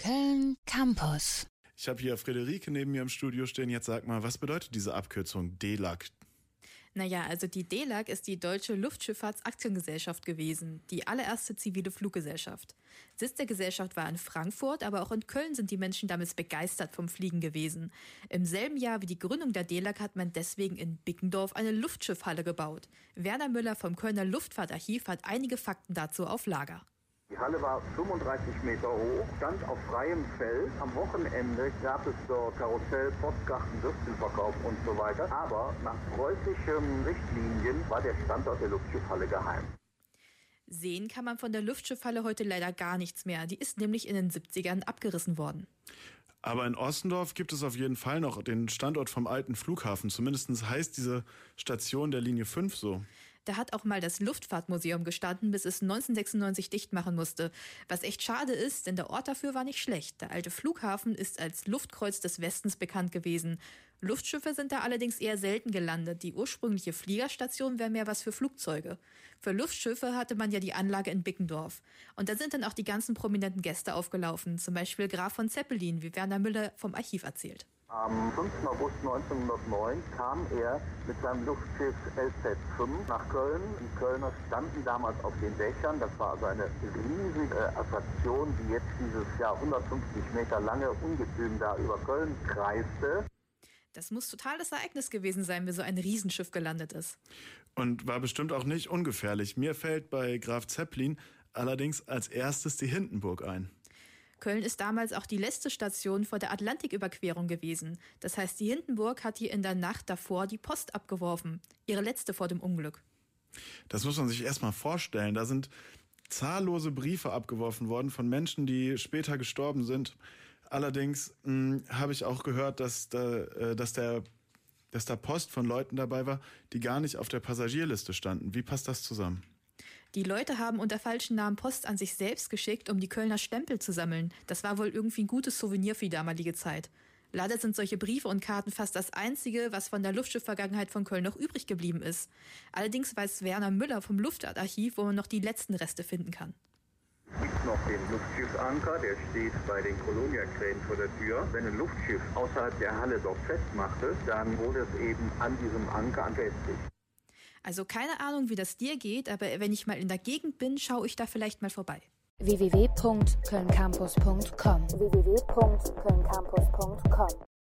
Köln Campus. Ich habe hier Friederike neben mir im Studio stehen. Jetzt sag mal, was bedeutet diese Abkürzung DELAG? Naja, also die DELAG ist die Deutsche Luftschifffahrtsaktiengesellschaft gewesen, die allererste zivile Fluggesellschaft. Sitz der Gesellschaft war in Frankfurt, aber auch in Köln sind die Menschen damals begeistert vom Fliegen gewesen. Im selben Jahr wie die Gründung der DELAG hat man deswegen in Bickendorf eine Luftschiffhalle gebaut. Werner Müller vom Kölner Luftfahrtarchiv hat einige Fakten dazu auf Lager. Die Halle war 35 Meter hoch, stand auf freiem Feld. Am Wochenende gab es dort Karussell, Postkarten, Würstchenverkauf und so weiter. Aber nach preußischen Richtlinien war der Standort der Luftschiffhalle geheim. Sehen kann man von der Luftschiffhalle heute leider gar nichts mehr. Die ist nämlich in den 70ern abgerissen worden. Aber in Ossendorf gibt es auf jeden Fall noch den Standort vom alten Flughafen. Zumindest heißt diese Station der Linie 5 so. Da hat auch mal das Luftfahrtmuseum gestanden, bis es 1996 dicht machen musste. Was echt schade ist, denn der Ort dafür war nicht schlecht. Der alte Flughafen ist als Luftkreuz des Westens bekannt gewesen. Luftschiffe sind da allerdings eher selten gelandet. Die ursprüngliche Fliegerstation wäre mehr was für Flugzeuge. Für Luftschiffe hatte man ja die Anlage in Bickendorf. Und da sind dann auch die ganzen prominenten Gäste aufgelaufen. Zum Beispiel Graf von Zeppelin, wie Werner Müller vom Archiv erzählt. Am 5. August 1909 kam er mit seinem Luftschiff LZ-5 nach Köln. Die Kölner standen damals auf den Dächern. Das war also eine riesige Attraktion, die jetzt dieses 150 Meter lange Ungetüm da über Köln kreiste. Das muss total das Ereignis gewesen sein, wie so ein Riesenschiff gelandet ist. Und war bestimmt auch nicht ungefährlich. Mir fällt bei Graf Zeppelin allerdings als erstes die Hindenburg ein. Köln ist damals auch die letzte Station vor der Atlantiküberquerung gewesen. Das heißt, die Hindenburg hat hier in der Nacht davor die Post abgeworfen. Ihre letzte vor dem Unglück. Das muss man sich erstmal vorstellen. Da sind zahllose Briefe abgeworfen worden von Menschen, die später gestorben sind. Allerdings habe ich auch gehört, dass da Post von Leuten dabei war, die gar nicht auf der Passagierliste standen. Wie passt das zusammen? Die Leute haben unter falschen Namen Post an sich selbst geschickt, um die Kölner Stempel zu sammeln. Das war wohl irgendwie ein gutes Souvenir für die damalige Zeit. Leider sind solche Briefe und Karten fast das Einzige, was von der Luftschiffvergangenheit von Köln noch übrig geblieben ist. Allerdings weiß Werner Müller vom Luftfahrtarchiv, wo man noch die letzten Reste finden kann. Es gibt noch den Luftschiffanker, der steht bei den Kolonia-Kränen vor der Tür. Wenn ein Luftschiff außerhalb der Halle dort festmachte, dann wurde es eben an diesem Anker befestigt. Also keine Ahnung, wie das dir geht, aber wenn ich mal in der Gegend bin, schaue ich da vielleicht mal vorbei. www.kölncampus.com